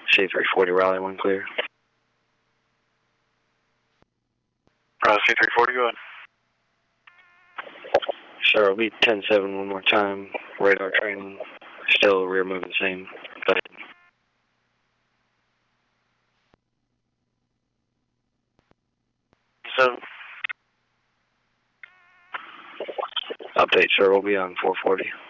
C340 Raleigh, 1 clear. C340, go ahead. Sure, it'll be 10-7 one more time. Radar training, still rear moving same. Go ahead. So, Update, sir, we'll be on 440.